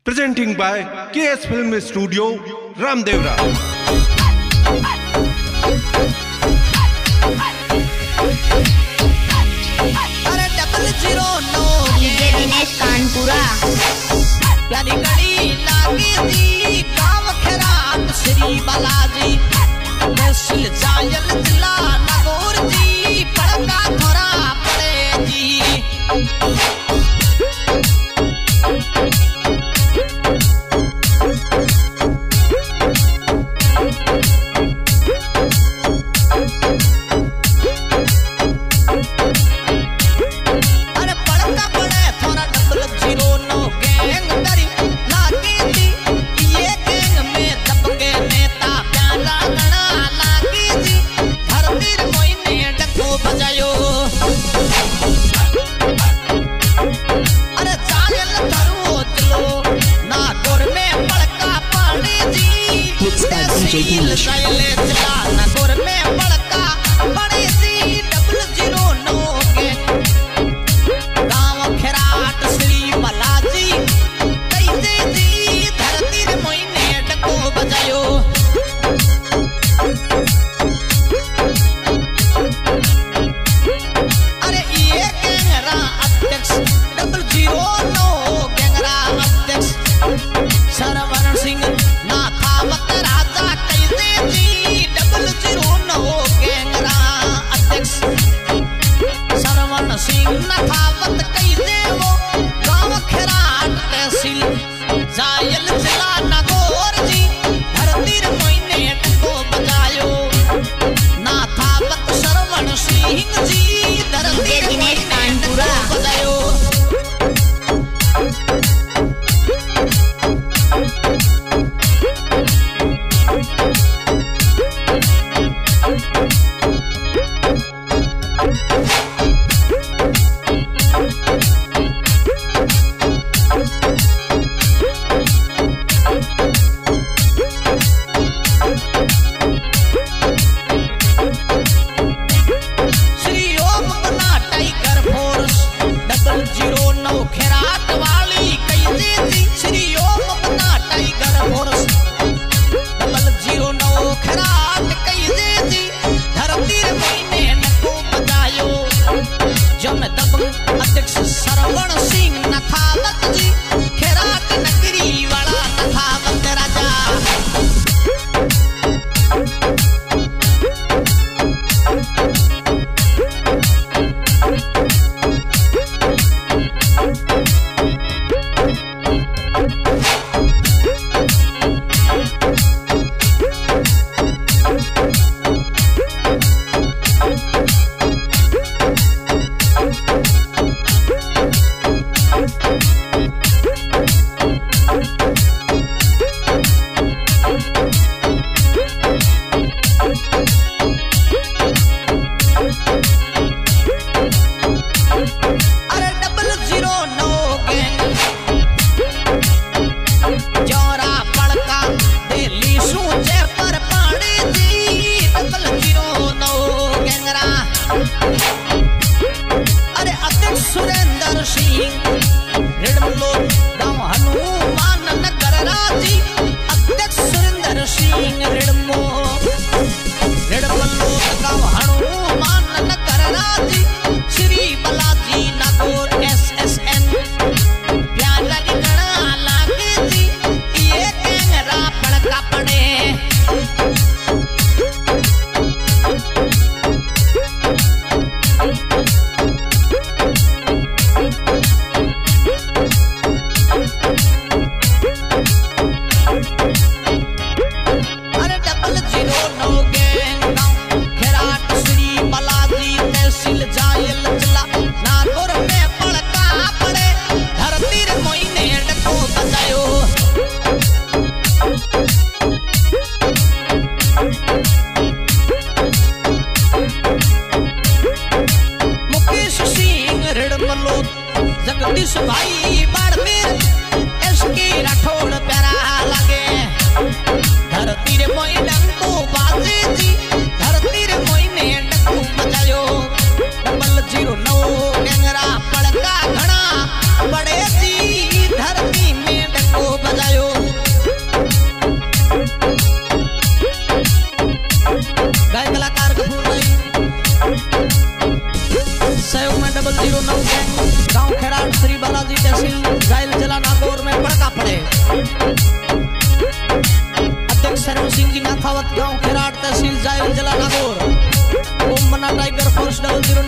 Presenting by KS Film Studio, Ramdevra. अरे 009 DJ Dinesh Kanpura प्यारी गली लागी जी गाँव खैरात श्री बालाजी तहसील जायल जिला नागौर जी पड़का थोड़ा पड़े जी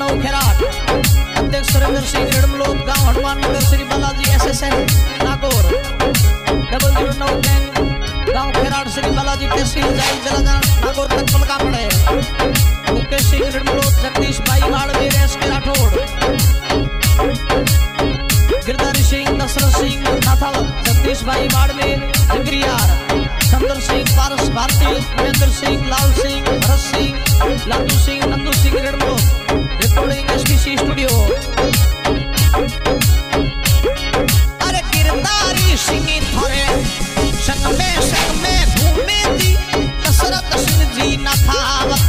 9 खैराट अध्यक्ष सुरेंद्र सिंह रेडमलोक गांव हनुमान नगर श्री बालाजी SSN नागौर 009 गैंग गांव खैराट श्री बालाजी तहसील जाई जलाजान नागौर तक पलका पड़े मुकेश सिंह रेडमलोक जगदीश भाई बाड़मेर SK राठौड़ गिरधारी सिंह दशरथ सिंह नाथावत जगदीश भाई बाड़मेर जंगरियार चंद्र सिंह पारस भारती महेंद्र सिंह लाल सिंह भरत सिंह लालू सिंह नंदू सिंह रेडमलोक रिकॉर्डिंग SPC स्टूडियो। अरे गिरधारी सिंह थोरे संग में घूमे थी दशरथ सिंह जी नाथावत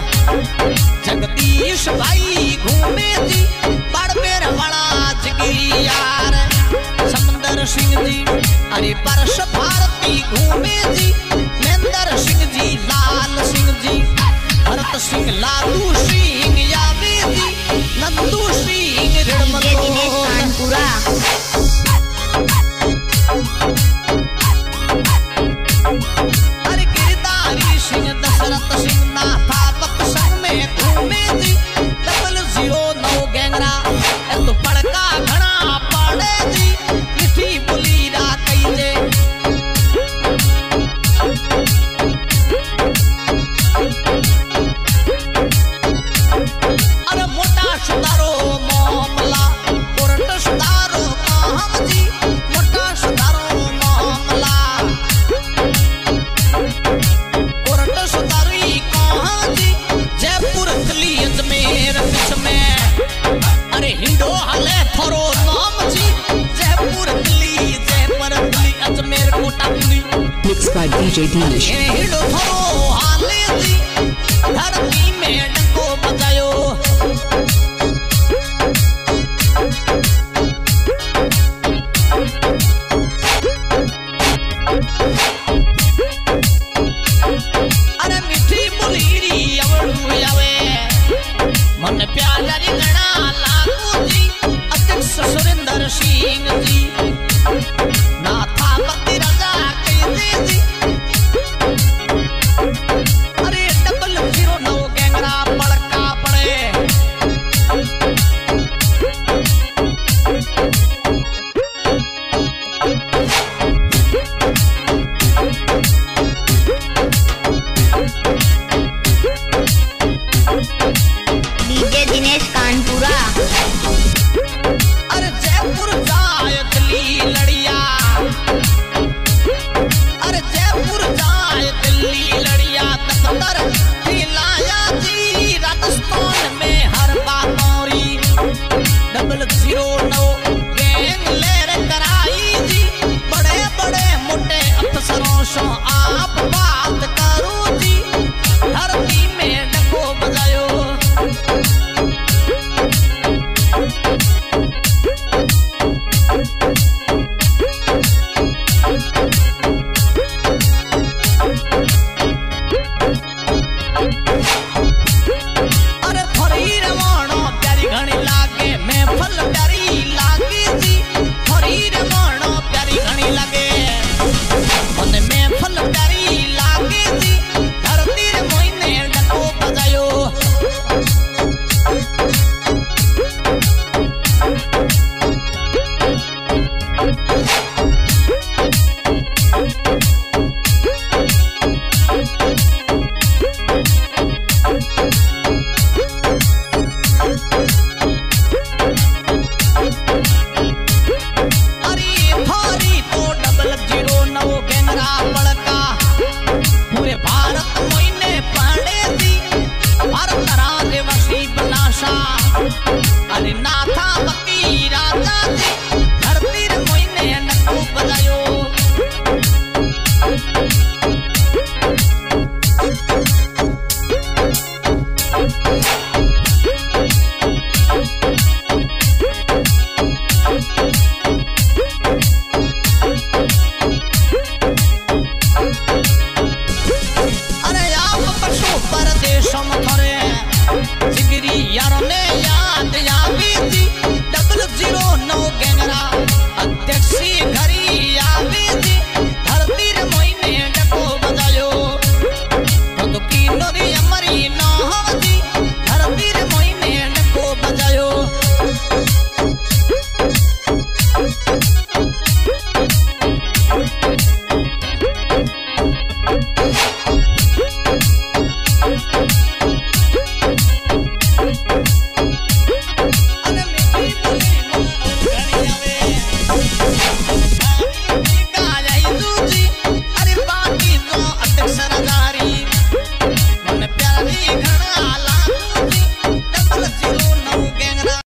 जगदीश भाई घूमे थी बाड़मेर वाला जगियार समंदर सिंह जी अरे परश भारती घूमे जी महेंद्र सिंह जी लाल सिंह जी भरत सिंह लालू सिंह यावे जी नंदू सिंह रेडमलोक कानपुरा अरे गिरधारी सिंह दशरथ सिंह नाथावत संग में घूमे जी 009 गैंगरा तो पड़का घना पड़े जी मिठी बोली रा कईजे अरे मोटा सुधारो मामला कोर्ट सुधारो काम जी मोटा सुधारो मामला कोर्ट सुधारी कहाँ जी जयपुर दिल्ली अजमेर बीच में अरे हिंडो हले थोरो नाम जी जयपुर दिल्ली अजमेर कोटा पुली Mixed by DJ Dinesh. Hindon Thoreau